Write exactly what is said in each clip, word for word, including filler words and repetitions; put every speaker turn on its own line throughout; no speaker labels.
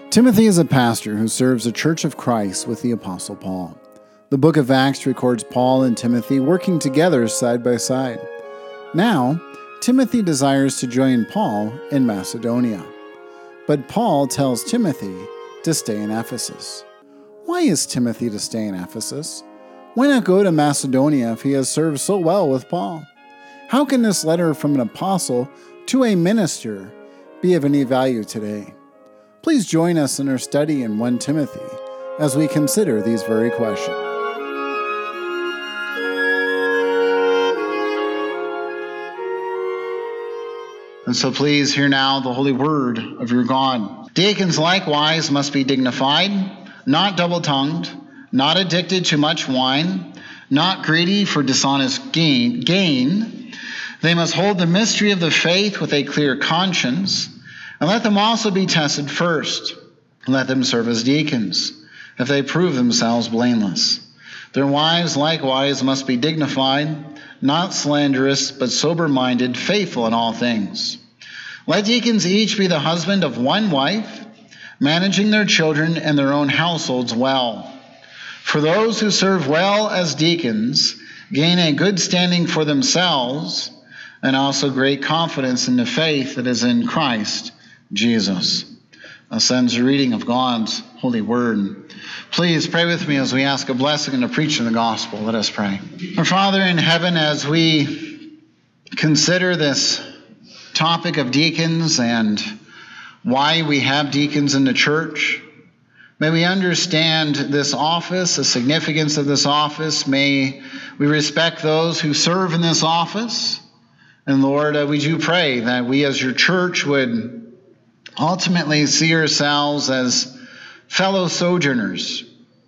Timothy is a pastor who serves the Church of Christ with the Apostle Paul. The book of Acts records Paul and Timothy working together side by side. Now, Timothy desires to join Paul in Macedonia. But Paul tells Timothy to stay in Ephesus. Why is Timothy to stay in Ephesus? Why not go to Macedonia if he has served so well with Paul? How can this letter from an apostle to a minister be of any value today? Please join us in our study in First Timothy as we consider these very questions.
And so please hear now the holy word of your God. Deacons likewise must be dignified, not double-tongued, not addicted to much wine, not greedy for dishonest gain. gain. They must hold the mystery of the faith with a clear conscience, and let them also be tested first. Let them serve as deacons, if they prove themselves blameless. Their wives likewise must be dignified, not slanderous, but sober-minded, faithful in all things. Let deacons each be the husband of one wife, managing their children and their own households well. For those who serve well as deacons gain a good standing for themselves, and also great confidence in the faith that is in Christ Jesus. Thus ends the reading of God's holy word. Please pray with me as we ask a blessing in the preaching of the gospel. Let us pray. Our Father in heaven, as we consider this topic of deacons and why we have deacons in the church, may we understand this office, the significance of this office. May we respect those who serve in this office. And Lord, uh, we do pray that we as your church would ultimately see ourselves as fellow sojourners,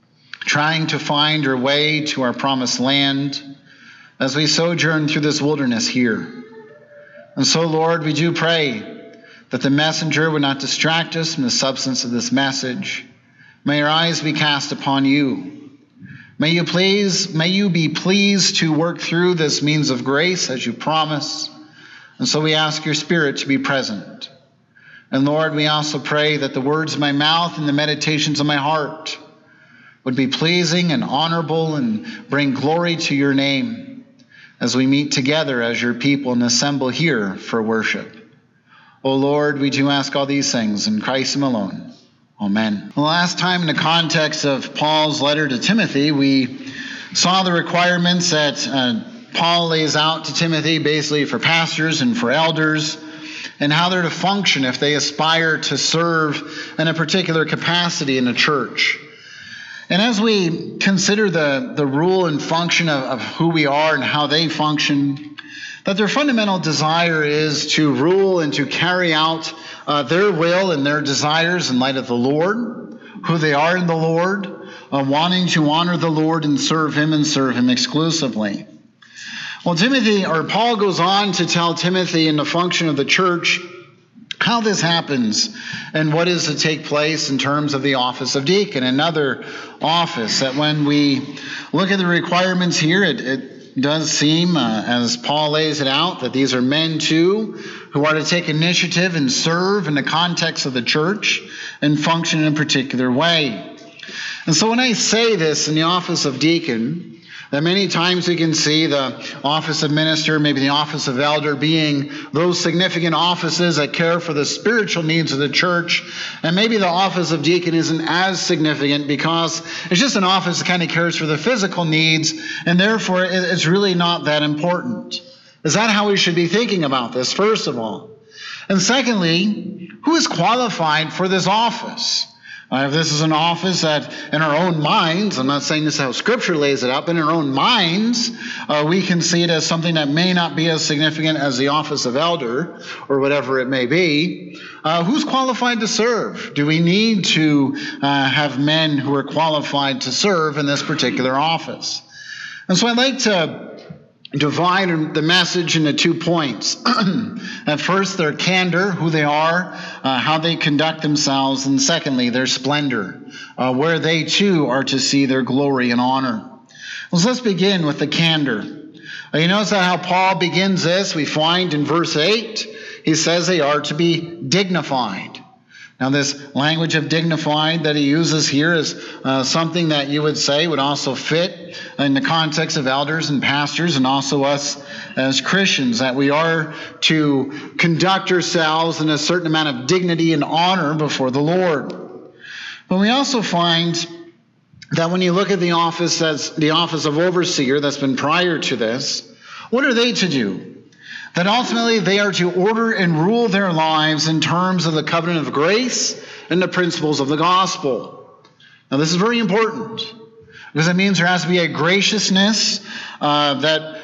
trying to find our way to our promised land as we sojourn through this wilderness here. And so, Lord, we do pray that the messenger would not distract us from the substance of this message. May our eyes be cast upon you. May you please, may you be pleased to work through this means of grace as you promise. And so we ask your Spirit to be present. And Lord, we also pray that the words of my mouth and the meditations of my heart would be pleasing and honorable and bring glory to your name as we meet together as your people and assemble here for worship. O Lord, we do ask all these things in Christ alone. Amen. The last time in the context of Paul's letter to Timothy, we saw the requirements that uh, Paul lays out to Timothy basically for pastors and for elders, and how they're to function if they aspire to serve in a particular capacity in a church. And as we consider the, the rule and function of, of who we are and how they function, that their fundamental desire is to rule and to carry out uh, their will and their desires in light of the Lord, who they are in the Lord, uh, wanting to honor the Lord and serve him and serve him exclusively. Well, Timothy, or Paul goes on to tell Timothy in the function of the church how this happens and what is to take place in terms of the office of deacon, another office that when we look at the requirements here, it, it does seem, uh, as Paul lays it out, that these are men too who are to take initiative and serve in the context of the church and function in a particular way. And so when I say this in the office of deacon, that many times we can see the office of minister, maybe the office of elder being those significant offices that care for the spiritual needs of the church. And maybe the office of deacon isn't as significant because it's just an office that kind of cares for the physical needs, and therefore it's really not that important. Is that how we should be thinking about this, first of all? And secondly, who is qualified for this office? Uh, if this is an office that in our own minds, I'm not saying this is how Scripture lays it up, in our own minds, uh, we can see it as something that may not be as significant as the office of elder or whatever it may be. Uh, who's qualified to serve? Do we need to uh, have men who are qualified to serve in this particular office? And so I'd like to divide the message into two points. At first, their candor, who they are, uh, how they conduct themselves, and secondly, their splendor, uh, where they too are to see their glory and honor. Well, so let's begin with the candor. Uh, you notice how Paul begins this? We find in verse eight, he says they are to be dignified. Now, this language of dignified that he uses here is uh, something that you would say would also fit in the context of elders and pastors and also us as Christians, that we are to conduct ourselves in a certain amount of dignity and honor before the Lord. But we also find that when you look at the office that's the office of overseer that's been prior to this, what are they to do? That ultimately they are to order and rule their lives in terms of the covenant of grace and the principles of the gospel. Now, this is very important because it means there has to be a graciousness uh, that,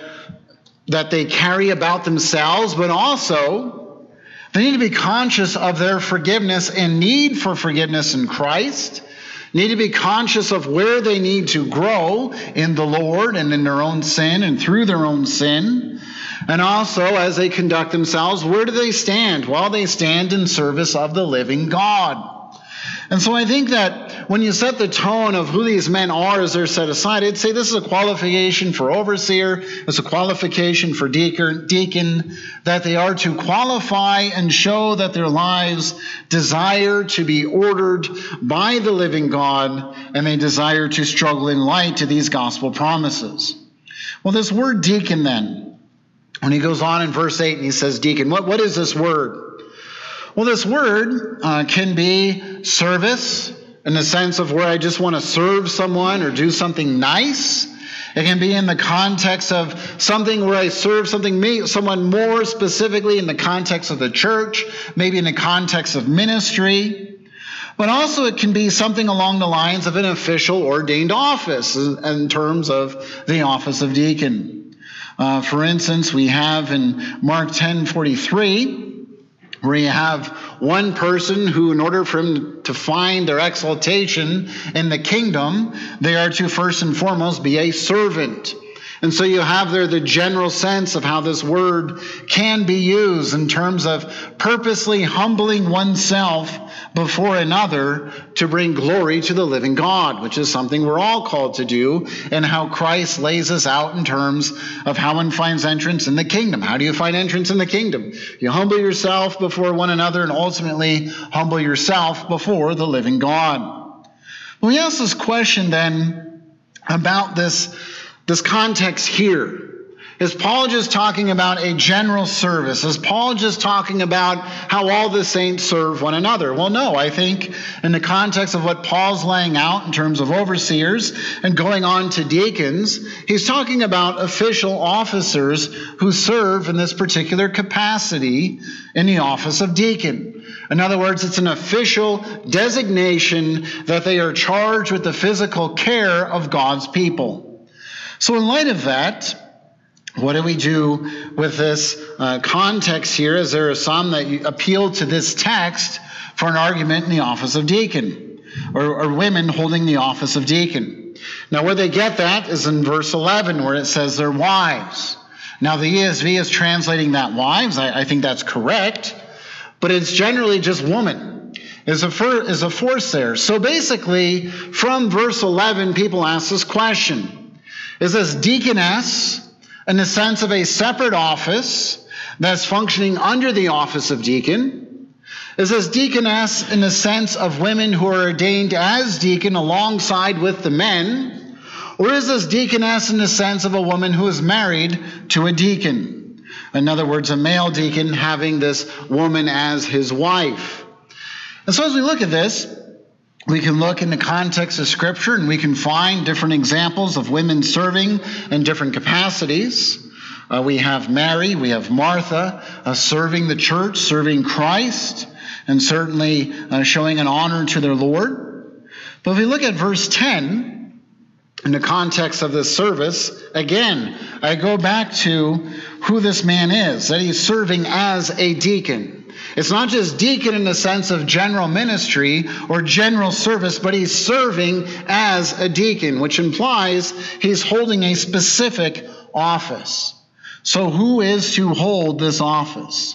that they carry about themselves, but also they need to be conscious of their forgiveness and need for forgiveness in Christ, need to be conscious of where they need to grow in the Lord and in their own sin and through their own sin. And also, as they conduct themselves, where do they stand? Well, they stand in service of the living God. And so I think that when you set the tone of who these men are as they're set aside, I'd say this is a qualification for overseer, it's a qualification for deacon, deacon, that they are to qualify and show that their lives desire to be ordered by the living God, and they desire to struggle in light to these gospel promises. Well, this word deacon then, when he goes on in verse eight and he says deacon, what, what is this word? Well, this word uh, can be service in the sense of where I just want to serve someone or do something nice. It can be in the context of something where I serve something, someone more specifically in the context of the church, maybe in the context of ministry. But also it can be something along the lines of an official ordained office in terms of the office of deacon. Uh, for instance, we have in Mark ten forty-three, where you have one person who, in order for him to find their exaltation in the kingdom, they are to first and foremost be a servant. And so you have there the general sense of how this word can be used in terms of purposely humbling oneself before another to bring glory to the living God, which is something we're all called to do, and how Christ lays us out in terms of how one finds entrance in the kingdom. How do you find entrance in the kingdom? You humble yourself before one another and ultimately humble yourself before the living God. When we ask this question then about this This context here, is Paul just talking about a general service? Is Paul just talking about how all the saints serve one another? Well, no, I think in the context of what Paul's laying out in terms of overseers and going on to deacons, he's talking about official officers who serve in this particular capacity in the office of deacon. In other words, it's an official designation that they are charged with the physical care of God's people. So in light of that, what do we do with this uh, context here? Is there some that appeal to this text for an argument in the office of deacon, or, or women holding the office of deacon? Now, where they get that is in verse eleven, where it says their wives. Now, the E S V is translating that wives. I, I think that's correct, but it's generally just woman. Is a, for, is a force there. So basically, from verse eleven, people ask this question. Is this deaconess in the sense of a separate office that's functioning under the office of deacon? Is this deaconess in the sense of women who are ordained as deacon alongside with the men? Or is this deaconess in the sense of a woman who is married to a deacon? In other words, a male deacon having this woman as his wife. And so as we look at this, we can look in the context of Scripture and we can find different examples of women serving in different capacities. Uh, we have Mary, we have Martha uh, serving the church, serving Christ, and certainly uh, showing an honor to their Lord. But if we look at verse ten, in the context of this service, again, I go back to who this man is, that he's serving as a deacon. It's not just deacon in the sense of general ministry or general service, but he's serving as a deacon, which implies he's holding a specific office. So who is to hold this office?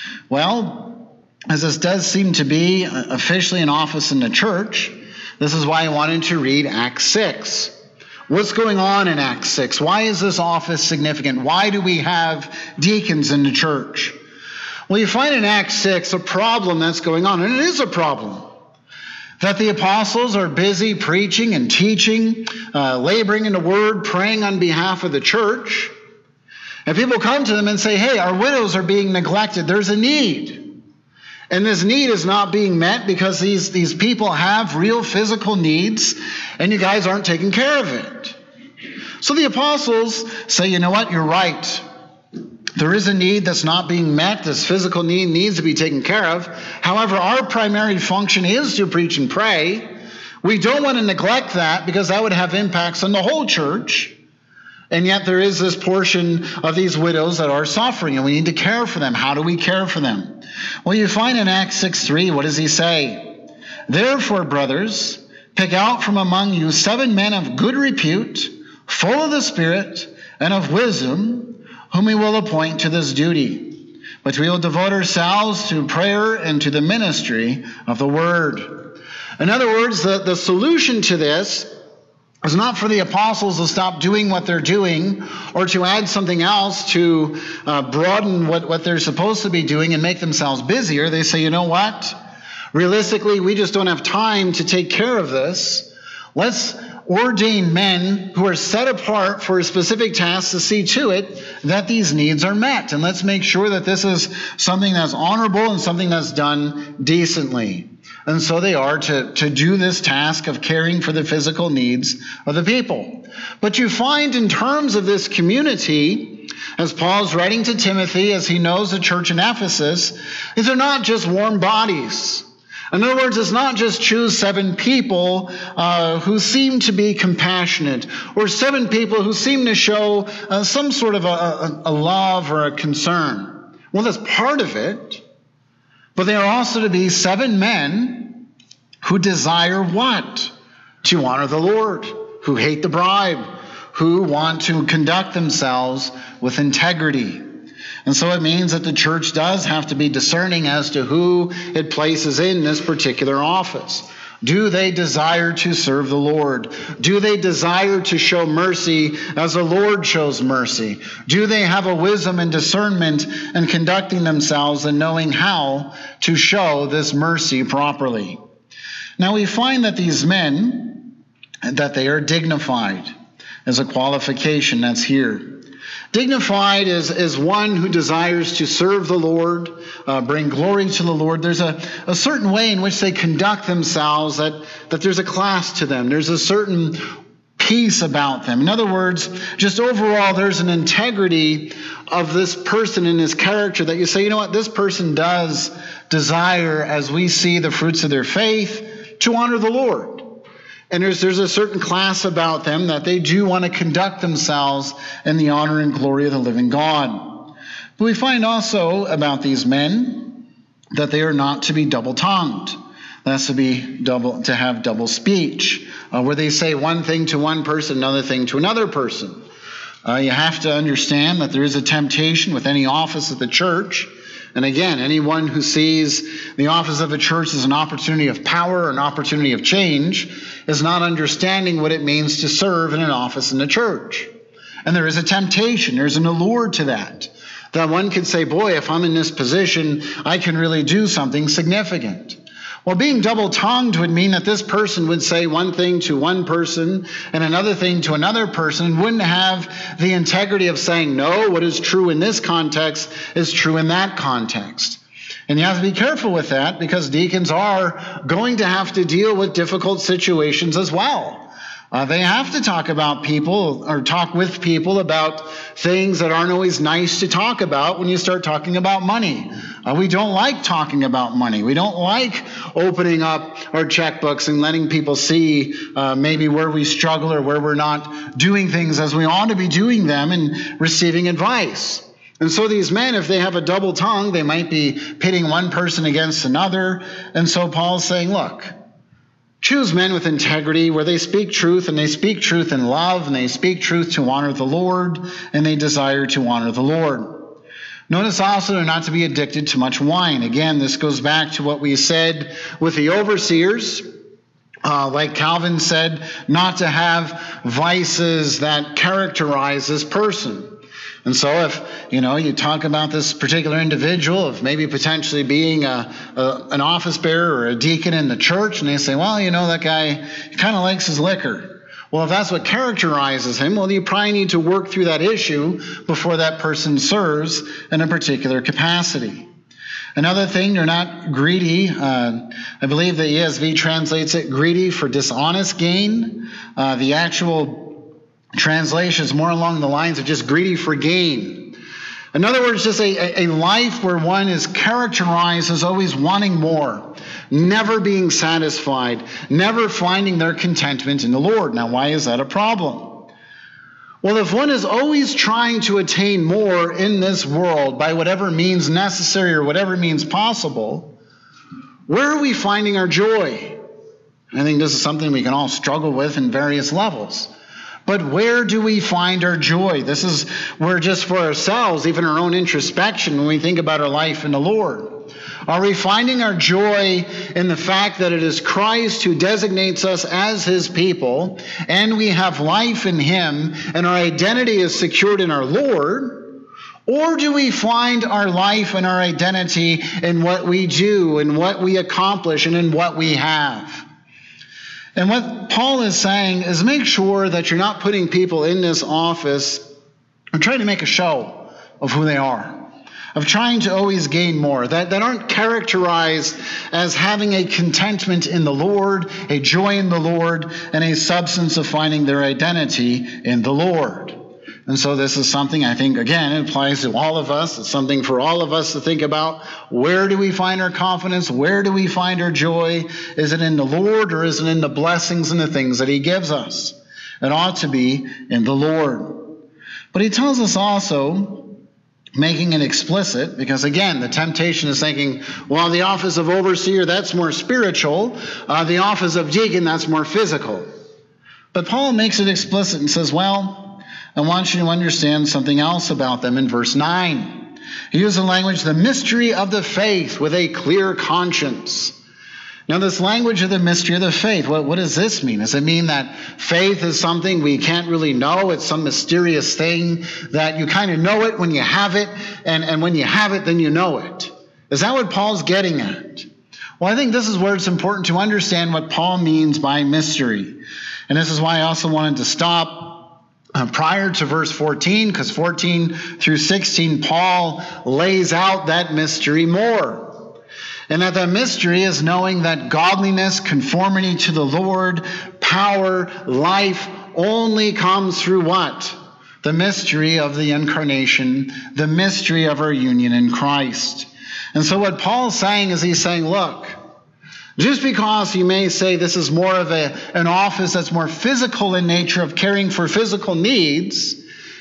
Well, as this does seem to be officially an office in the church, this is why I wanted to read Acts six. What's going on in Acts six? Why is this office significant? Why do we have deacons in the church? Well, you find in Acts six a problem that's going on, and it is a problem. That the apostles are busy preaching and teaching, uh, laboring in the word, praying on behalf of the church. And people come to them and say, hey, our widows are being neglected. There's a need. And this need is not being met because these, these people have real physical needs, and you guys aren't taking care of it. So the apostles say, you know what, you're right. There is a need that's not being met. This physical need needs to be taken care of. However, our primary function is to preach and pray. We don't want to neglect that because that would have impacts on the whole church. And yet there is this portion of these widows that are suffering, and we need to care for them. How do we care for them? Well, you find in Acts six three, what does he say? Therefore, brothers, pick out from among you seven men of good repute, full of the Spirit and of wisdom, whom we will appoint to this duty. But we will devote ourselves to prayer and to the ministry of the word. In other words, the, the solution to this is not for the apostles to stop doing what they're doing or to add something else to uh, broaden what, what they're supposed to be doing and make themselves busier. They say, you know what? Realistically, we just don't have time to take care of this. Let's ordain men who are set apart for a specific task to see to it that these needs are met. And let's make sure that this is something that's honorable and something that's done decently. And so they are to, to do this task of caring for the physical needs of the people. But you find in terms of this community, as Paul's writing to Timothy, as he knows the church in Ephesus, these are not just warm bodies. In other words, it's not just choose seven people uh, who seem to be compassionate, or seven people who seem to show uh, some sort of a, a, a love or a concern. Well, that's part of it. But they are also to be seven men who desire what? To honor the Lord, who hate the bribe, who want to conduct themselves with integrity. And so it means that the church does have to be discerning as to who it places in this particular office. Do they desire to serve the Lord? Do they desire to show mercy as the Lord shows mercy? Do they have a wisdom and discernment in conducting themselves and knowing how to show this mercy properly? Now we find that these men, that they are dignified as a qualification that's here. Dignified is, is one who desires to serve the Lord, uh, bring glory to the Lord. There's a, a certain way in which they conduct themselves, that, that there's a class to them. There's a certain peace about them. In other words, just overall, there's an integrity of this person and his character that you say, you know what, this person does desire, as we see the fruits of their faith, to honor the Lord. And there's, there's a certain class about them that they do want to conduct themselves in the honor and glory of the living God. But we find also about these men that they are not to be double-tongued. That's to be double, to have double speech, uh, where they say one thing to one person, another thing to another person. Uh, you have to understand that there is a temptation with any office of the church. And again, anyone who sees the office of a church as an opportunity of power, an opportunity of change, is not understanding what it means to serve in an office in the church. And there is a temptation, there's an allure to that. That one could say, boy, if I'm in this position, I can really do something significant. Well, being double-tongued would mean that this person would say one thing to one person and another thing to another person, and wouldn't have the integrity of saying, no, what is true in this context is true in that context. And you have to be careful with that, because deacons are going to have to deal with difficult situations as well. Uh, they have to talk about people, or talk with people about things that aren't always nice to talk about when you start talking about money. Uh, we don't like talking about money. We don't like opening up our checkbooks and letting people see uh, maybe where we struggle or where we're not doing things as we ought to be doing them, and receiving advice. And so these men, if they have a double tongue, they might be pitting one person against another. And so Paul's saying, look, choose men with integrity, where they speak truth, and they speak truth in love, and they speak truth to honor the Lord, and they desire to honor the Lord. Notice also they're not to be addicted to much wine. Again, this goes back to what we said with the overseers. Uh, like Calvin said, not to have vices that characterize this person. And so if, you know, you talk about this particular individual of maybe potentially being a, a an office bearer or a deacon in the church, and they say, well, you know, that guy kind of likes his liquor. Well, if that's what characterizes him, well, you probably need to work through that issue before that person serves in a particular capacity. Another thing, you're not greedy. Uh, I believe the E S V translates it greedy for dishonest gain. Uh, the actual translation is more along the lines of just greedy for gain. In other words, just a, a life where one is characterized as always wanting more, never being satisfied, never finding their contentment in the Lord. Now, why is that a problem? Well, if one is always trying to attain more in this world by whatever means necessary or whatever means possible, where are we finding our joy? I think this is something we can all struggle with in various levels. But where do we find our joy? This is where just for ourselves, even our own introspection, when we think about our life in the Lord. Are we finding our joy in the fact that it is Christ who designates us as his people, and we have life in him, and our identity is secured in our Lord? Or do we find our life and our identity in what we do, in what we accomplish, and in what we have? And what Paul is saying is make sure that you're not putting people in this office and trying to make a show of who they are, of trying to always gain more, that, that aren't characterized as having a contentment in the Lord, a joy in the Lord, and a substance of finding their identity in the Lord. And so this is something I think, again, it applies to all of us. It's something for all of us to think about. Where do we find our confidence? Where do we find our joy? Is it in the Lord, or is it in the blessings and the things that he gives us? It ought to be in the Lord. But he tells us also, making it explicit, because again, the temptation is thinking, well, the office of overseer, that's more spiritual. Uh, the office of deacon, that's more physical. But Paul makes it explicit and says, well, I want you to understand something else about them in verse nine. He uses the language, the mystery of the faith with a clear conscience. Now, this language of the mystery of the faith, what, what does this mean? Does it mean that faith is something we can't really know? It's some mysterious thing that you kind of know it when you have it, and, and when you have it, then you know it. Is that what Paul's getting at? Well, I think this is where it's important to understand what Paul means by mystery. And this is why I also wanted to stop Uh, prior to verse fourteen, because fourteen through sixteen, Paul lays out that mystery more. And that that mystery is knowing that godliness, conformity to the Lord, power, life only comes through what? The mystery of the incarnation, the mystery of our union in Christ. And so what Paul's saying is he's saying, look, just because you may say this is more of a, an office that's more physical in nature of caring for physical needs,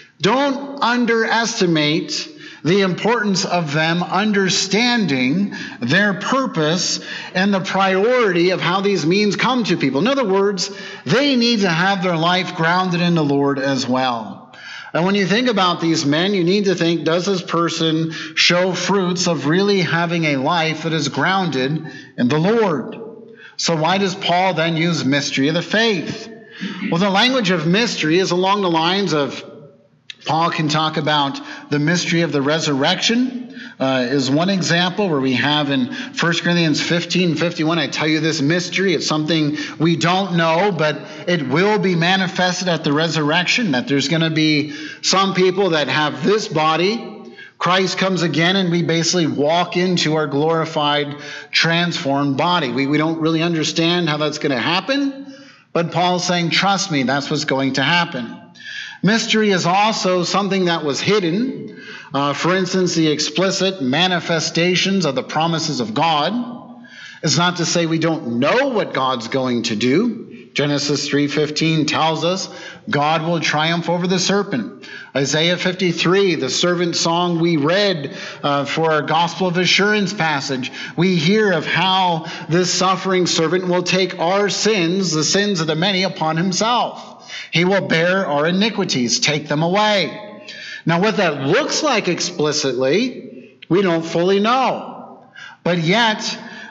don't underestimate the importance of them understanding their purpose and the priority of how these means come to people. In other words, they need to have their life grounded in the Lord as well. And when you think about these men, you need to think, does this person show fruits of really having a life that is grounded in the Lord? So why does Paul then use mystery of the faith? Well, the language of mystery is along the lines of, Paul can talk about the mystery of the resurrection. Uh, is one example where we have in First Corinthians fifteen fifty-one, I tell you this mystery. It's something we don't know, but it will be manifested at the resurrection, that there's going to be some people that have this body. Christ comes again, and we basically walk into our glorified, transformed body. We, we don't really understand how that's going to happen, but Paul's saying, trust me, that's what's going to happen. Mystery is also something that was hidden. Uh, for instance, the explicit manifestations of the promises of God. It's not to say we don't know what God's going to do. Genesis three fifteen tells us God will triumph over the serpent. Isaiah fifty-three, the servant song we read uh, for our gospel of assurance passage, we hear of how this suffering servant will take our sins, the sins of the many, upon himself. He will bear our iniquities, take them away. Now, what that looks like explicitly, we don't fully know. But yet,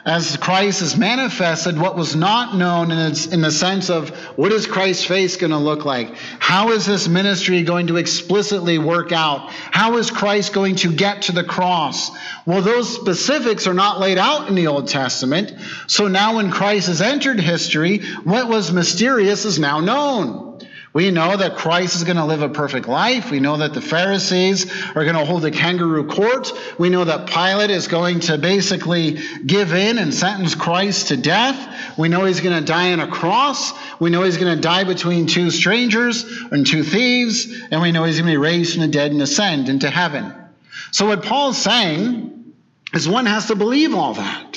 as Christ is manifested, what was not known in, its, in the sense of what is Christ's face going to look like? How is this ministry going to explicitly work out? How is Christ going to get to the cross? Well, those specifics are not laid out in the Old Testament. So now when Christ has entered history, what was mysterious is now known. We know that Christ is going to live a perfect life. We know that the Pharisees are going to hold a kangaroo court. We know that Pilate is going to basically give in and sentence Christ to death. We know he's going to die on a cross. We know he's going to die between two strangers and two thieves. And we know he's going to be raised from the dead and ascend into heaven. So what Paul's saying is one has to believe all that.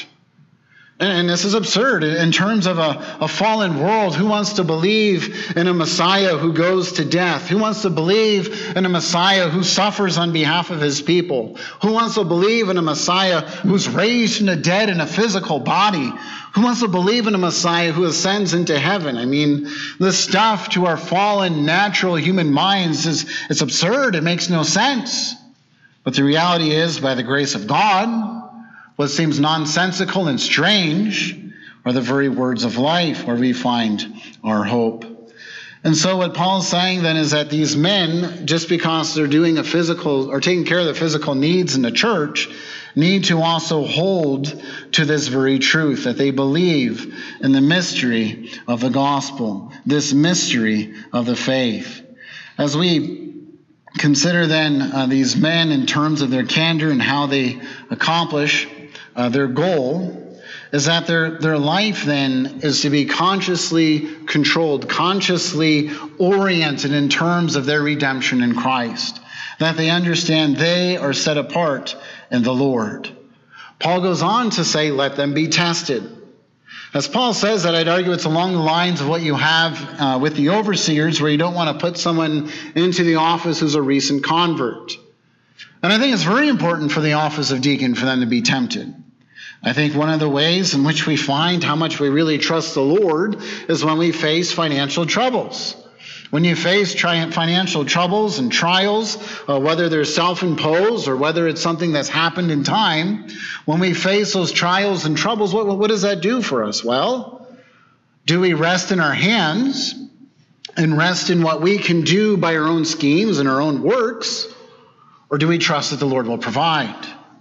And this is absurd. In terms of a, a fallen world, who wants to believe in a Messiah who goes to death? Who wants to believe in a Messiah who suffers on behalf of his people? Who wants to believe in a Messiah who's raised from the dead in a physical body? Who wants to believe in a Messiah who ascends into heaven? I mean, this stuff to our fallen, natural human minds is it's absurd. It makes no sense. But the reality is, by the grace of God, what seems nonsensical and strange are the very words of life where we find our hope. And so what Paul's saying then is that these men, just because they're doing a physical or taking care of the physical needs in the church, need to also hold to this very truth, that they believe in the mystery of the gospel, this mystery of the faith. As we consider then uh, these men in terms of their candor and how they accomplish Uh, their goal is that their, their life then is to be consciously controlled, consciously oriented in terms of their redemption in Christ. That they understand they are set apart in the Lord. Paul goes on to say, let them be tested. As Paul says that, I'd argue it's along the lines of what you have uh, with the overseers, where you don't want to put someone into the office who's a recent convert. And I think it's very important for the office of deacon for them to be tempted. I think one of the ways in which we find how much we really trust the Lord is when we face financial troubles. When you face tri- financial troubles and trials, uh, whether they're self-imposed or whether it's something that's happened in time, when we face those trials and troubles, what, what does that do for us? Well, do we rest in our hands and rest in what we can do by our own schemes and our own works, or do we trust that the Lord will provide?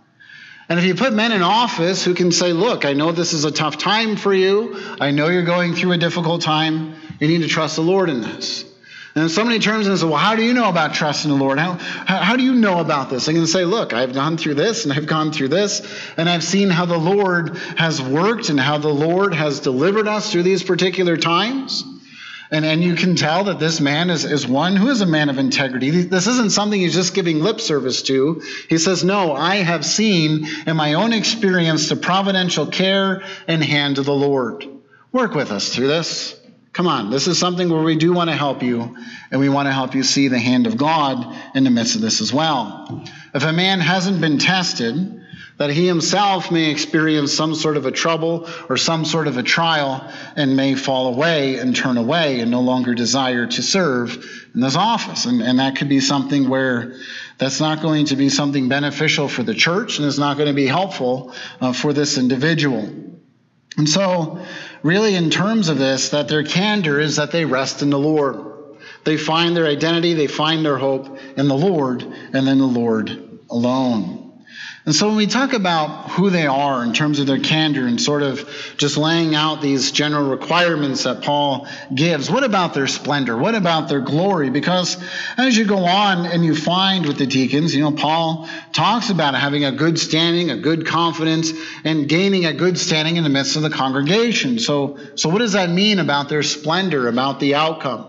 And if you put men in office who can say, look, I know this is a tough time for you. I know you're going through a difficult time. You need to trust the Lord in this. And so many terms and say, well, how do you know about trusting the Lord? How, how, how do you know about this? I can say, look, I've gone through this and I've gone through this, and I've seen how the Lord has worked and how the Lord has delivered us through these particular times. And, and you can tell that this man is, is one who is a man of integrity. This isn't something he's just giving lip service to. He says, no, I have seen in my own experience the providential care and hand of the Lord. Work with us through this. Come on, this is something where we do want to help you, and we want to help you see the hand of God in the midst of this as well. If a man hasn't been tested, that he himself may experience some sort of a trouble or some sort of a trial and may fall away and turn away and no longer desire to serve in this office. And, and that could be something where that's not going to be something beneficial for the church and is not going to be helpful uh, for this individual. And so really in terms of this, that their candor is that they rest in the Lord. They find their identity, they find their hope in the Lord and in the Lord alone. And so when we talk about who they are in terms of their candor and sort of just laying out these general requirements that Paul gives, what about their splendor? What about their glory? Because as you go on and you find with the deacons, you know, Paul talks about having a good standing, a good confidence, and gaining a good standing in the midst of the congregation. So, so what does that mean about their splendor, about the outcome?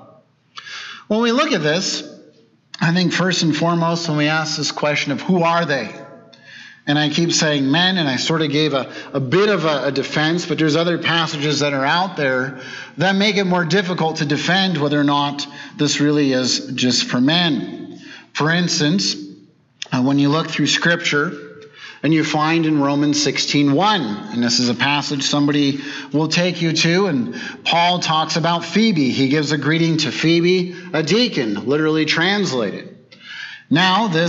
When we look at this, I think first and foremost, when we ask this question of who are they? And I keep saying men, and I sort of gave a, a bit of a, a defense, but there's other passages that are out there that make it more difficult to defend whether or not this really is just for men. For instance, uh, when you look through Scripture, and you find in Romans sixteen one, and this is a passage somebody will take you to, and Paul talks about Phoebe. He gives a greeting to Phoebe, a deacon, literally translated. Now, this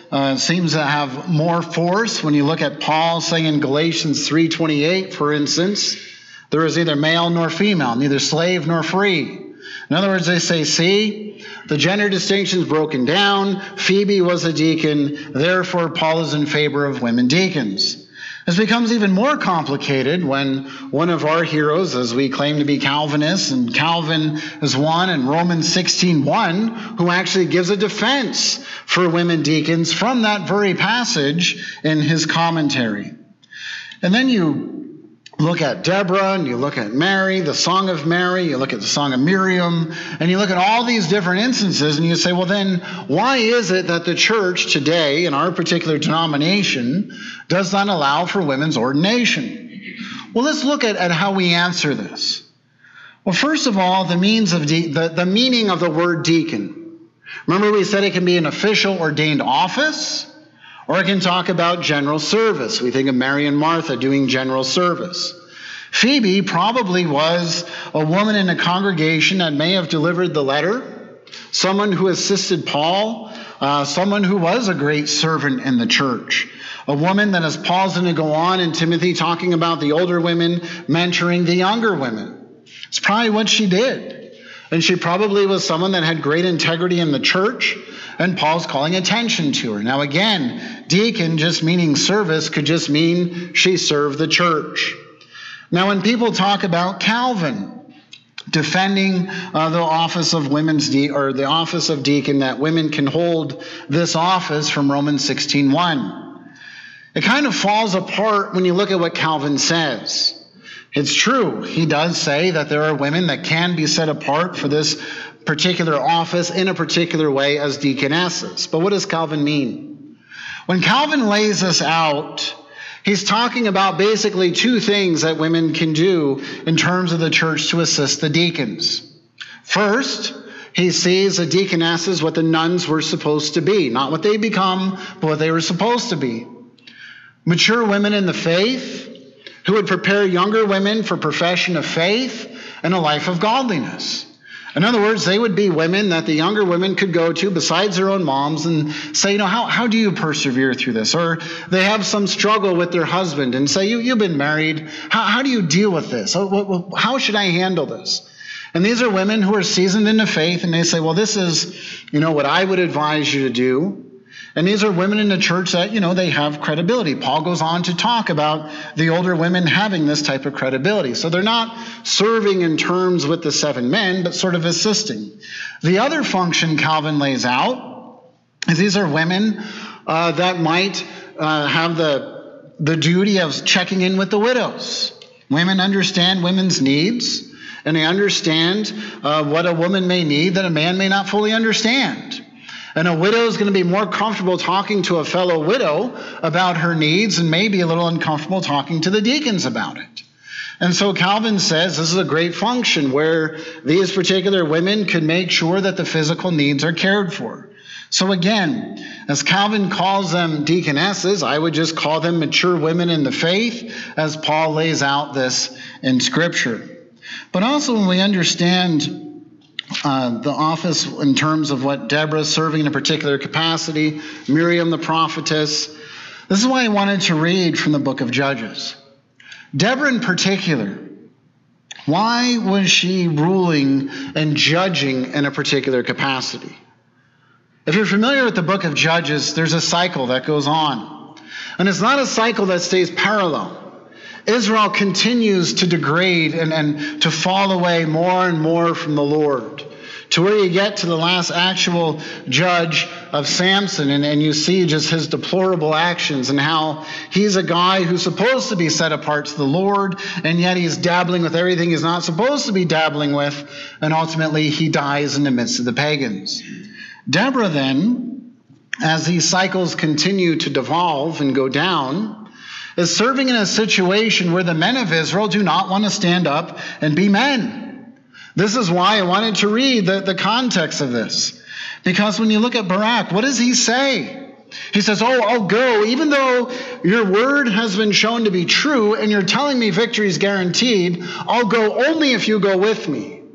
uh, seems to have more force when you look at Paul saying in Galatians three twenty-eight, for instance, there is neither male nor female, neither slave nor free. In other words, they say, see, the gender distinction is broken down. Phoebe was a deacon. Therefore, Paul is in favor of women deacons. This becomes even more complicated when one of our heroes, as we claim to be Calvinists, and Calvin is one in Romans sixteen one, who actually gives a defense for women deacons from that very passage in his commentary. And then you look at Deborah, and you look at Mary, the Song of Mary, you look at the Song of Miriam, and you look at all these different instances, and you say, well then, why is it that the church today, in our particular denomination, does not allow for women's ordination? Well, let's look at, at how we answer this. Well, first of all, the means of de- the, the meaning of the word deacon. Remember we said it can be an official ordained office, or it can talk about general service. We think of Mary and Martha doing general service. Phoebe probably was a woman in a congregation that may have delivered the letter, someone who assisted Paul, uh, someone who was a great servant in the church, a woman that, as Paul's going to go on in Timothy talking about the older women mentoring the younger women. It's probably what she did. And she probably was someone that had great integrity in the church, and Paul's calling attention to her. Now again, deacon just meaning service could just mean she served the church. Now when people talk about Calvin defending uh, the office of women's de- or the office of deacon, that women can hold this office from Romans sixteen one, it kind of falls apart when you look at what Calvin says. It's true. He does say that there are women that can be set apart for this particular office in a particular way as deaconesses. But what does Calvin mean? When Calvin lays this out, he's talking about basically two things that women can do in terms of the church to assist the deacons. First, he sees the deaconesses what the nuns were supposed to be, not what they become, but what they were supposed to be. Mature women in the faith who would prepare younger women for profession of faith and a life of godliness. In other words, they would be women that the younger women could go to besides their own moms and say, you know, how, how do you persevere through this? Or they have some struggle with their husband and say, you, you've been married. How, how do you deal with this? How, how should I handle this? And these are women who are seasoned in the faith, and they say, well, this is, you know, what I would advise you to do. And these are women in the church that, you know, they have credibility. Paul goes on to talk about the older women having this type of credibility. So they're not serving in terms with the seven men, but sort of assisting. The other function Calvin lays out is these are women uh, that might uh, have the, the duty of checking in with the widows. Women understand women's needs, and they understand uh, what a woman may need that a man may not fully understand. And a widow is going to be more comfortable talking to a fellow widow about her needs and maybe a little uncomfortable talking to the deacons about it. And so Calvin says this is a great function where these particular women can make sure that the physical needs are cared for. So again, as Calvin calls them deaconesses, I would just call them mature women in the faith, as Paul lays out this in Scripture. But also when we understand Uh, the office in terms of what Deborah is serving in a particular capacity, Miriam the prophetess. This is why I wanted to read from the book of Judges. Deborah in particular, why was she ruling and judging in a particular capacity? If you're familiar with the book of Judges, there's a cycle that goes on. And it's not a cycle that stays parallel. Israel continues to degrade and, and to fall away more and more from the Lord, to where you get to the last actual judge of Samson, and, and you see just his deplorable actions and how he's a guy who's supposed to be set apart to the Lord, and yet he's dabbling with everything he's not supposed to be dabbling with, and ultimately he dies in the midst of the pagans. Deborah then, as these cycles continue to devolve and go down, is serving in a situation where the men of Israel do not want to stand up and be men. This is why I wanted to read the, the context of this. Because when you look at Barak, what does he say? He says, oh, I'll go, even though your word has been shown to be true and you're telling me victory is guaranteed, I'll go only if you go with me.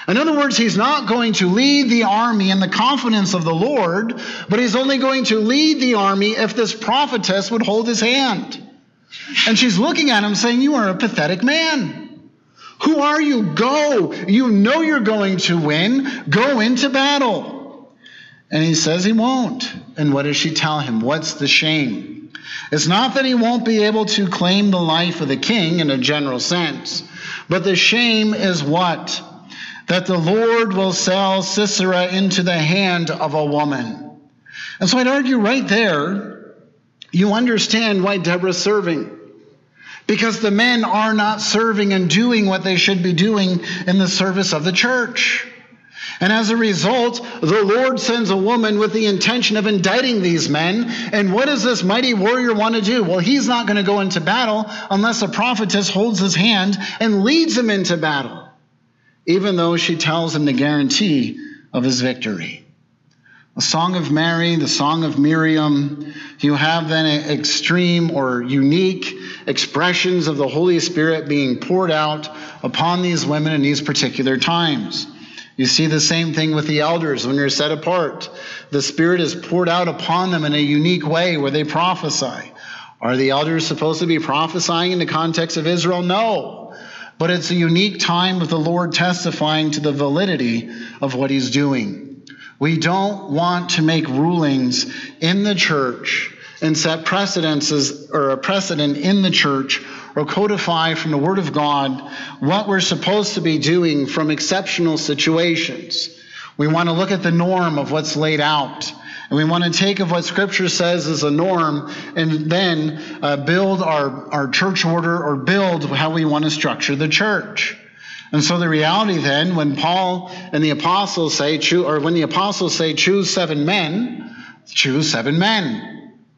In other words, he's not going to lead the army in the confidence of the Lord, but he's only going to lead the army if this prophetess would hold his hand. And she's looking at him saying, you are a pathetic man. Who are you? Go. You know you're going to win. Go into battle. And he says he won't. And what does she tell him? What's the shame? It's not that he won't be able to claim the life of the king in a general sense, but the shame is what? That the Lord will sell Sisera into the hand of a woman. And so I'd argue right there, you understand why Deborah's serving. Because the men are not serving and doing what they should be doing in the service of the church. And as a result, the Lord sends a woman with the intention of indicting these men. And what does this mighty warrior want to do? Well, he's not going to go into battle unless a prophetess holds his hand and leads him into battle, even though she tells him the guarantee of his victory. The Song of Mary, the Song of Miriam, you have then extreme or unique expressions of the Holy Spirit being poured out upon these women in these particular times. You see the same thing with the elders when they're set apart. The Spirit is poured out upon them in a unique way where they prophesy. Are the elders supposed to be prophesying in the context of Israel? No. But it's a unique time with the Lord testifying to the validity of what he's doing. We don't want to make rulings in the church and set precedences or a precedent in the church or codify from the Word of God what we're supposed to be doing from exceptional situations. We want to look at the norm of what's laid out. And we want to take of what Scripture says is a norm and then uh, build our, our church order or build how we want to structure the church. And so the reality then, when Paul and the apostles say, choo- or when the apostles say, choose seven men, choose seven men.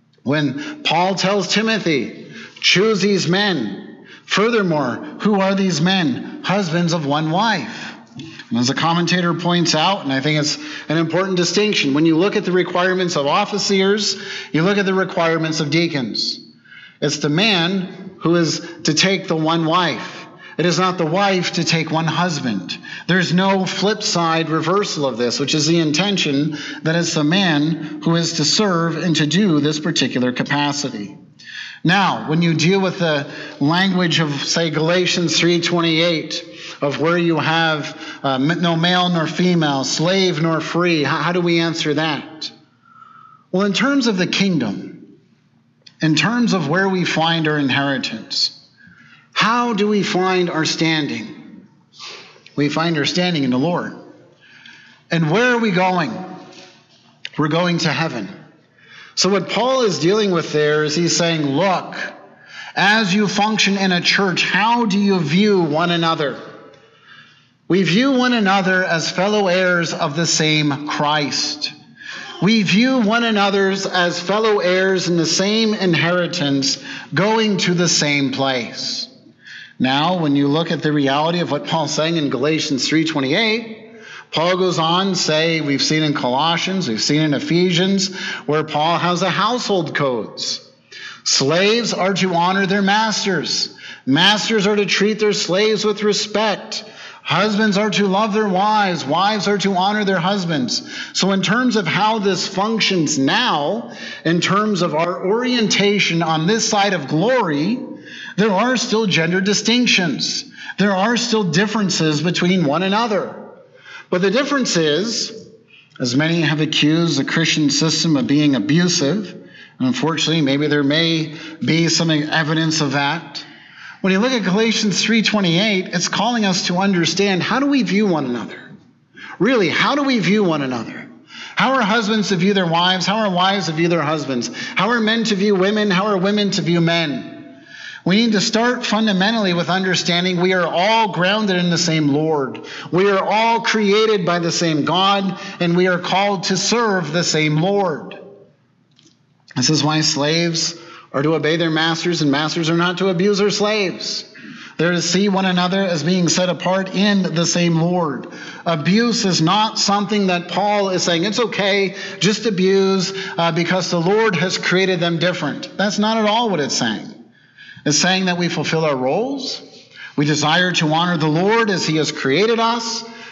When Paul tells Timothy, choose these men. Furthermore, who are these men? Husbands of one wife. And as a commentator points out, and I think it's an important distinction, when you look at the requirements of officers, you look at the requirements of deacons. It's the man who is to take the one wife. It is not the wife to take one husband. There's no flip side reversal of this, which is the intention that it's the man who is to serve and to do this particular capacity. Now, when you deal with the language of, say, Galatians three twenty-eight, of where you have uh, no male nor female, slave nor free, how, how do we answer that? Well, in terms of the kingdom, in terms of where we find our inheritance, how do we find our standing? We find our standing in the Lord. And where are we going? We're going to heaven. So what Paul is dealing with there is he's saying, look, as you function in a church, how do you view one another? We view one another as fellow heirs of the same Christ. We view one another as fellow heirs in the same inheritance, going to the same place. Now, when you look at the reality of what Paul's saying in Galatians three twenty-eight, Paul goes on to say, we've seen in Colossians, we've seen in Ephesians, where Paul has the household codes. Slaves are to honor their masters. Masters are to treat their slaves with respect. Husbands are to love their wives. Wives are to honor their husbands. So in terms of how this functions now, in terms of our orientation on this side of glory, there are still gender distinctions. There are still differences between one another. But the difference is, as many have accused the Christian system of being abusive, and unfortunately maybe there may be some evidence of that, when you look at Galatians three twenty-eight, it's calling us to understand, how do we view one another? Really, how do we view one another? How are husbands to view their wives? How are wives to view their husbands? How are men to view women? How are women to view men? We need to start fundamentally with understanding we are all grounded in the same Lord. We are all created by the same God, and we are called to serve the same Lord. This is why slaves are to obey their masters, and masters are not to abuse their slaves. They're to see one another as being set apart in the same Lord. Abuse is not something that Paul is saying, it's okay, just abuse uh, because the Lord has created them different. That's not at all what it's saying. It's saying that we fulfill our roles. We desire to honor the Lord as he has created us.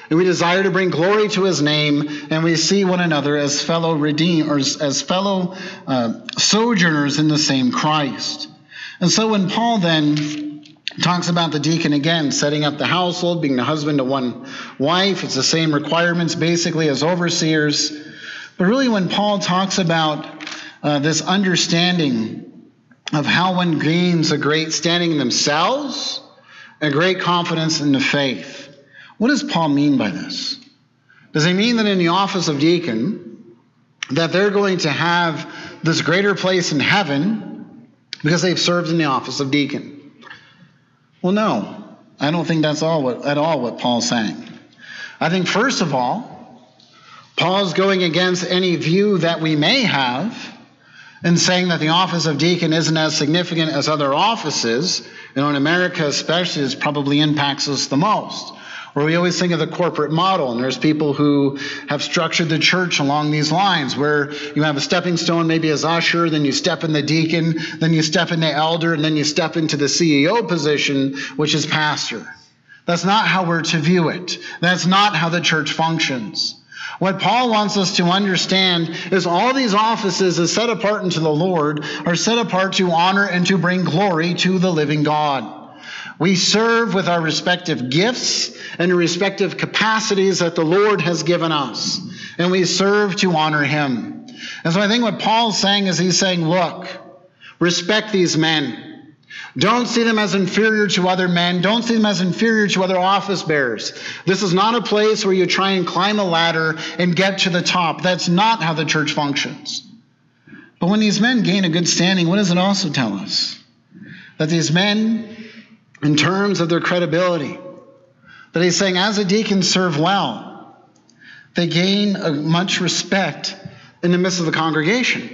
And we desire to bring glory to his name, and we see one another as fellow redeemers, as fellow uh, sojourners in the same Christ. And so when Paul then talks about the deacon again, setting up the household, being the husband to one wife, it's the same requirements basically as overseers. But really when Paul talks about uh, this understanding of how one gains a great standing in themselves, a great confidence in the faith, what does Paul mean by this? Does he mean that in the office of deacon, that they're going to have this greater place in heaven because they've served in the office of deacon? Well, no. I don't think that's all what, at all what Paul's saying. I think, first of all, Paul's going against any view that we may have in saying that the office of deacon isn't as significant as other offices. You know, in America especially, it probably impacts us the most. Where we always think of the corporate model, and there's people who have structured the church along these lines, where you have a stepping stone maybe as usher, then you step in the deacon, then you step in the elder, and then you step into the C E O position, which is pastor. That's not how we're to view it. That's not how the church functions. What Paul wants us to understand is all these offices as set apart unto the Lord are set apart to honor and to bring glory to the living God. We serve with our respective gifts and respective capacities that the Lord has given us. And we serve to honor him. And so I think what Paul's saying is he's saying, look, respect these men. Don't see them as inferior to other men. Don't see them as inferior to other office bearers. This is not a place where you try and climb a ladder and get to the top. That's not how the church functions. But when these men gain a good standing, what does it also tell us? That these men, in terms of their credibility, that he's saying as a deacon serve well, they gain a much respect in the midst of the congregation.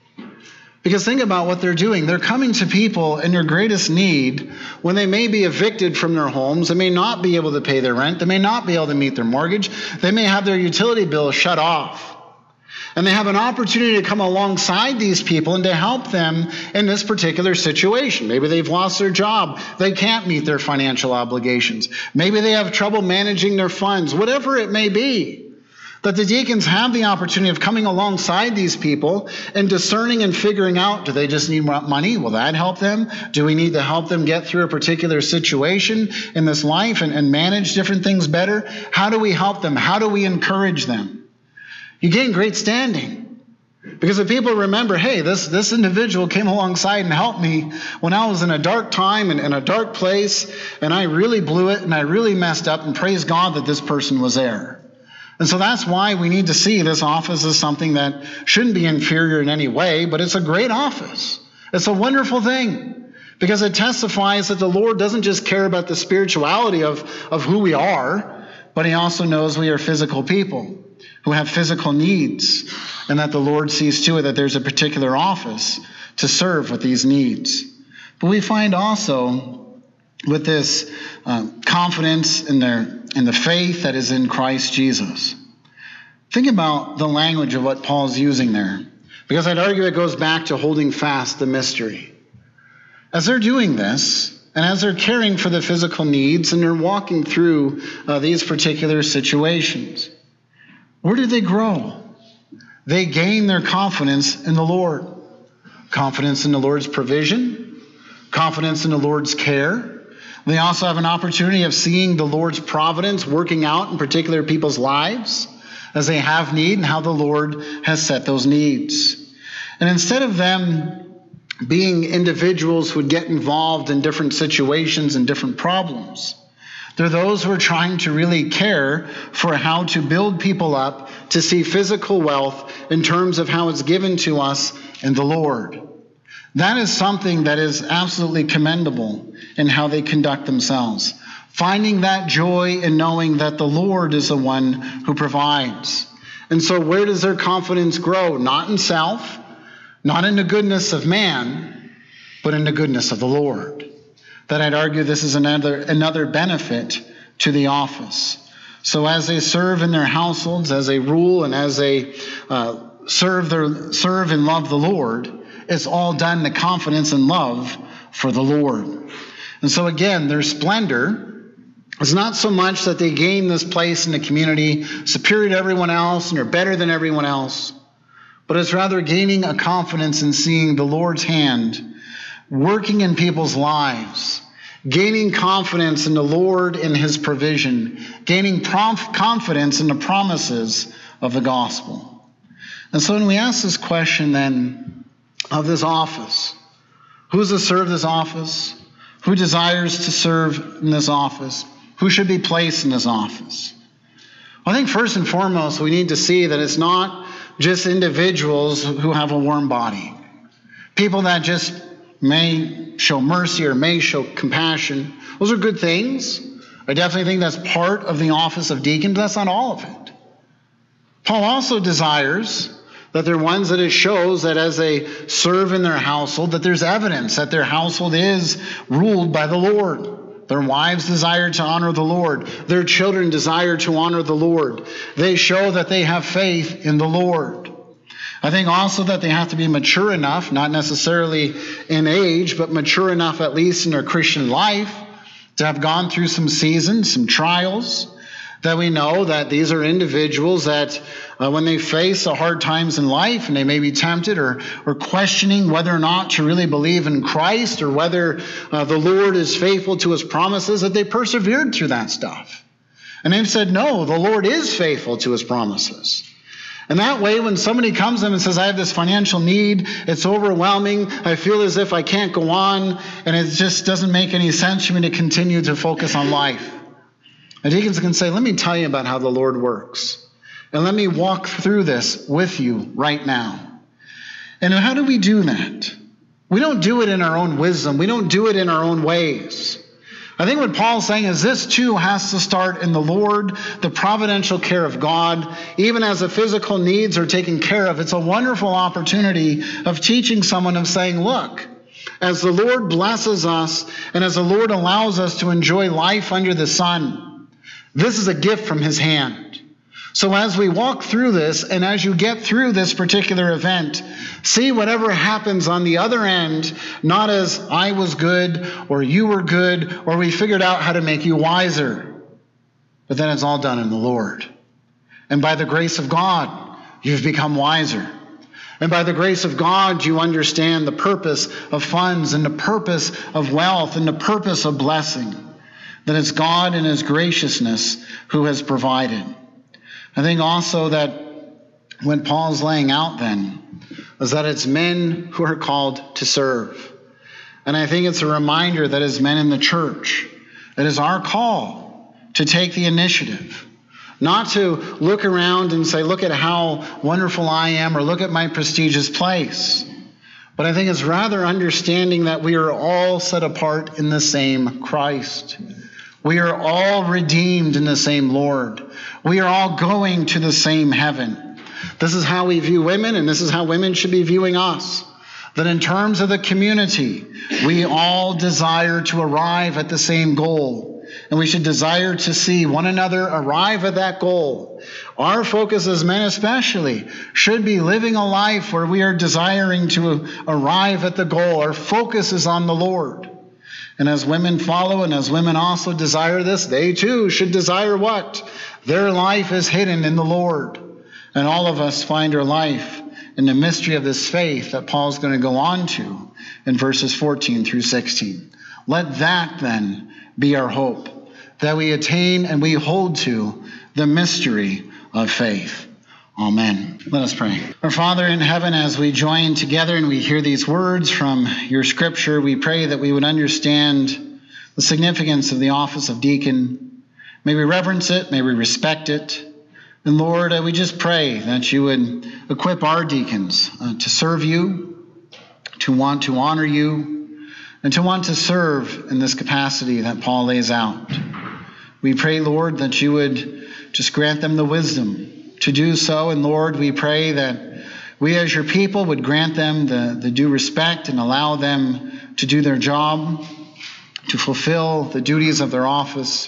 Because think about what they're doing. They're coming to people in their greatest need when they may be evicted from their homes. They may not be able to pay their rent. They may not be able to meet their mortgage. They may have their utility bill shut off. And they have an opportunity to come alongside these people and to help them in this particular situation. Maybe they've lost their job. They can't meet their financial obligations. Maybe they have trouble managing their funds. Whatever it may be, that the deacons have the opportunity of coming alongside these people and discerning and figuring out, do they just need more money? Will that help them? Do we need to help them get through a particular situation in this life and, and manage different things better? How do we help them? How do we encourage them? You gain great standing. Because if people remember, hey, this, this individual came alongside and helped me when I was in a dark time and in a dark place, and I really blew it and I really messed up, and praise God that this person was there. And so that's why we need to see this office as something that shouldn't be inferior in any way, but it's a great office. It's a wonderful thing because it testifies that the Lord doesn't just care about the spirituality of, of who we are, but he also knows we are physical people who have physical needs, and that the Lord sees to it that there's a particular office to serve with these needs. But we find also with this um, confidence in their in the faith that is in Christ Jesus. Think about the language of what Paul's using there, because I'd argue it goes back to holding fast the mystery. As they're doing this, and as they're caring for the physical needs, and they're walking through uh, these particular situations, where do they grow? They gain their confidence in the Lord. Confidence in the Lord's provision. Confidence in the Lord's care. They also have an opportunity of seeing the Lord's providence working out in particular people's lives as they have need and how the Lord has set those needs. And instead of them being individuals who would get involved in different situations and different problems, they're those who are trying to really care for how to build people up to see physical wealth in terms of how it's given to us in the Lord. That is something that is absolutely commendable in how they conduct themselves. Finding that joy in knowing that the Lord is the one who provides. And so where does their confidence grow? Not in self, not in the goodness of man, but in the goodness of the Lord. That I'd argue this is another another benefit to the office. So as they serve in their households, as they rule, and as they uh, serve their serve and love the Lord, it's all done in confidence and love for the Lord. And so again, their splendor It's not so much that they gain this place in the community, superior to everyone else, and are better than everyone else, but it's rather gaining a confidence in seeing the Lord's hand working in people's lives, gaining confidence in the Lord and his provision, gaining prompt confidence in the promises of the gospel. And so when we ask this question then of this office, who's to serve this office? Who desires to serve in this office? Who should be placed in this office? I think first and foremost, we need to see that it's not just individuals who have a warm body. People that just may show mercy or may show compassion. Those are good things. I definitely think that's part of the office of deacon, but that's not all of it. Paul also desires that they're ones that it shows that as they serve in their household, that there's evidence that their household is ruled by the Lord. Their wives desire to honor the Lord. Their children desire to honor the Lord. They show that they have faith in the Lord. I think also that they have to be mature enough, not necessarily in age, but mature enough at least in their Christian life to have gone through some seasons, some trials, that we know that these are individuals that uh, when they face the hard times in life and they may be tempted or, or questioning whether or not to really believe in Christ or whether uh, the Lord is faithful to his promises, that they persevered through that stuff. And they've said, no, the Lord is faithful to his promises. And that way, when somebody comes to them and says, I have this financial need, it's overwhelming, I feel as if I can't go on, and it just doesn't make any sense for me to continue to focus on life. And deacons can say, let me tell you about how the Lord works. And let me walk through this with you right now. And how do we do that? We don't do it in our own wisdom. We don't do it in our own ways. I think what Paul's saying is this too has to start in the Lord, the providential care of God. Even as the physical needs are taken care of, it's a wonderful opportunity of teaching someone, of saying, look, as the Lord blesses us and as the Lord allows us to enjoy life under the sun, this is a gift from his hand. So as we walk through this, and as you get through this particular event, see whatever happens on the other end, not as I was good, or you were good, or we figured out how to make you wiser. But then it's all done in the Lord. And by the grace of God, you've become wiser. And by the grace of God, you understand the purpose of funds and the purpose of wealth and the purpose of blessing. That it's God in his graciousness who has provided. I think also that when Paul's laying out then, is that it's men who are called to serve. And I think it's a reminder that as men in the church, it is our call to take the initiative. Not to look around and say, look at how wonderful I am, or look at my prestigious place. But I think it's rather understanding that we are all set apart in the same Christ. We are all redeemed in the same Lord. We are all going to the same heaven. This is how we view women, and this is how women should be viewing us. That in terms of the community, we all desire to arrive at the same goal. And we should desire to see one another arrive at that goal. Our focus as men especially should be living a life where we are desiring to arrive at the goal. Our focus is on the Lord. And as women follow, and as women also desire this, they too should desire what? Their life is hidden in the Lord. And all of us find our life in the mystery of this faith that Paul's going to go on to in verses fourteen through sixteen. Let that then be our hope, that we attain and we hold to the mystery of faith. Amen. Let us pray. Our Father in heaven, as we join together and we hear these words from your scripture, we pray that we would understand the significance of the office of deacon. May we reverence it. May we respect it. And Lord, we just pray that you would equip our deacons uh, to serve you, to want to honor you, and to want to serve in this capacity that Paul lays out. We pray, Lord, that you would just grant them the wisdom to do so. And Lord, we pray that we as your people would grant them the, the due respect and allow them to do their job, to fulfill the duties of their office.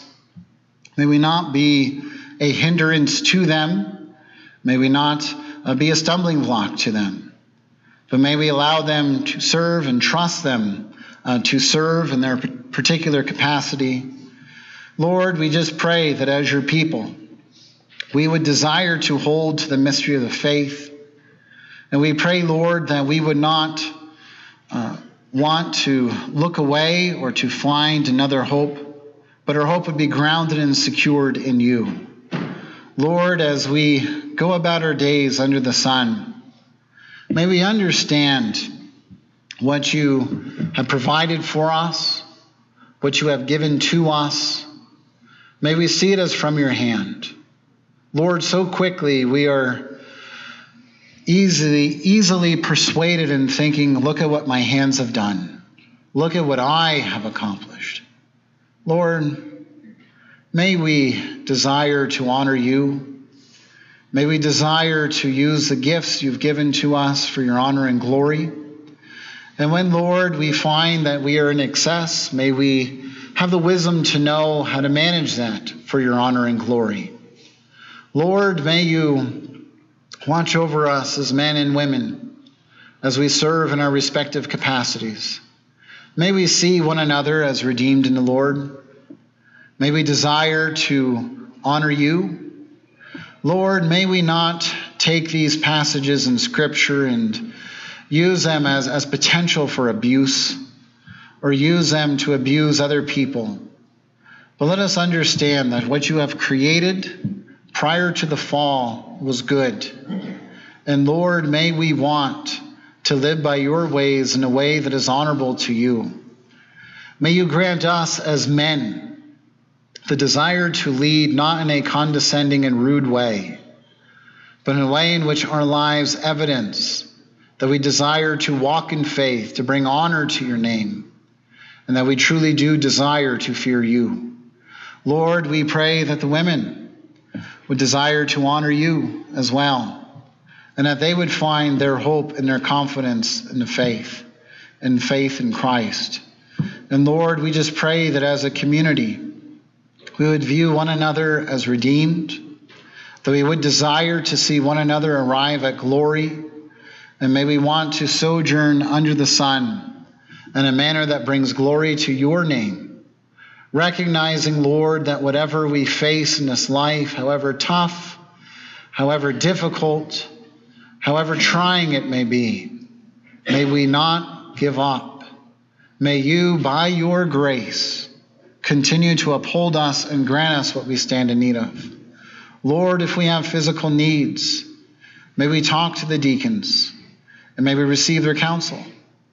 May we not be a hindrance to them. May we not uh, be a stumbling block to them. But may we allow them to serve and trust them uh, to serve in their particular capacity. Lord, we just pray that as your people, we would desire to hold to the mystery of the faith. And we pray, Lord, that we would not uh, want to look away or to find another hope, but our hope would be grounded and secured in you. Lord, as we go about our days under the sun, may we understand what you have provided for us, what you have given to us. May we see it as from your hand. Lord, so quickly we are easily, easily persuaded in thinking, look at what my hands have done. Look at what I have accomplished. Lord, may we desire to honor you. May we desire to use the gifts you've given to us for your honor and glory. And when, Lord, we find that we are in excess, may we have the wisdom to know how to manage that for your honor and glory. Lord, may you watch over us as men and women as we serve in our respective capacities. May we see one another as redeemed in the Lord. May we desire to honor you. Lord, may we not take these passages in Scripture and use them as, as potential for abuse or use them to abuse other people. But let us understand that what you have created prior to the fall was good. And Lord, may we want to live by your ways in a way that is honorable to you. May you grant us as men the desire to lead not in a condescending and rude way, but in a way in which our lives evidence that we desire to walk in faith, to bring honor to your name, and that we truly do desire to fear you. Lord, we pray that the women would desire to honor you as well, and that they would find their hope and their confidence in the faith, and faith in Christ. And Lord, we just pray that as a community, we would view one another as redeemed, that we would desire to see one another arrive at glory, and may we want to sojourn under the sun in a manner that brings glory to your name, recognizing, Lord, that whatever we face in this life, however tough, however difficult, however trying it may be, may we not give up. May you, by your grace, continue to uphold us and grant us what we stand in need of. Lord, if we have physical needs, may we talk to the deacons, and may we receive their counsel,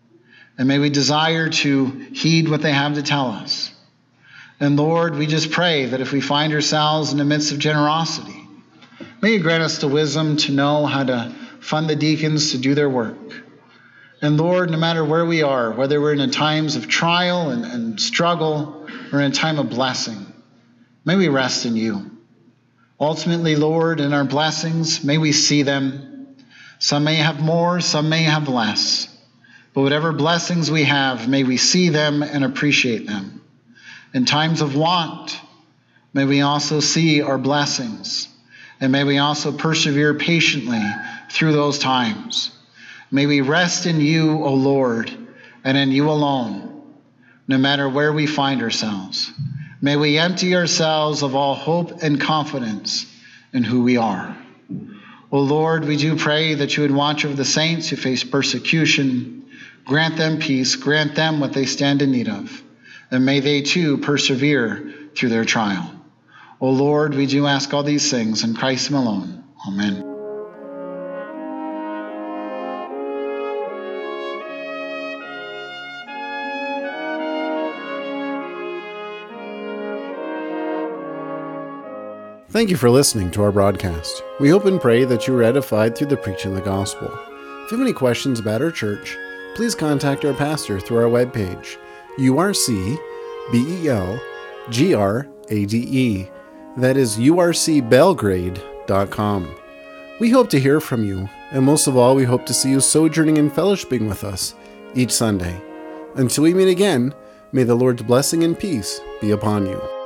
and may we desire to heed what they have to tell us. And Lord, we just pray that if we find ourselves in the midst of generosity, may you grant us the wisdom to know how to fund the deacons to do their work. And Lord, no matter where we are, whether we're in times of trial and, and struggle or in a time of blessing, may we rest in you. Ultimately, Lord, in our blessings, may we see them. Some may have more, some may have less. But whatever blessings we have, may we see them and appreciate them. In times of want, may we also see our blessings. And may we also persevere patiently through those times. May we rest in you, O Lord, and in you alone, no matter where we find ourselves. May we empty ourselves of all hope and confidence in who we are. O Lord, we do pray that you would watch over the saints who face persecution. Grant them peace, grant them what they stand in need of, and may they too persevere through their trial. O Lord, we do ask all these things in Christ alone. Amen.
Thank you for listening to our broadcast. We hope and pray that you were edified through the preaching of the gospel. If you have any questions about our church, please contact our pastor through our webpage, U R C B E L G R A D E. That is U R C belgrade dot com. We hope to hear from you, and most of all, we hope to see you sojourning and fellowshipping with us each Sunday. Until we meet again, may the Lord's blessing and peace be upon you.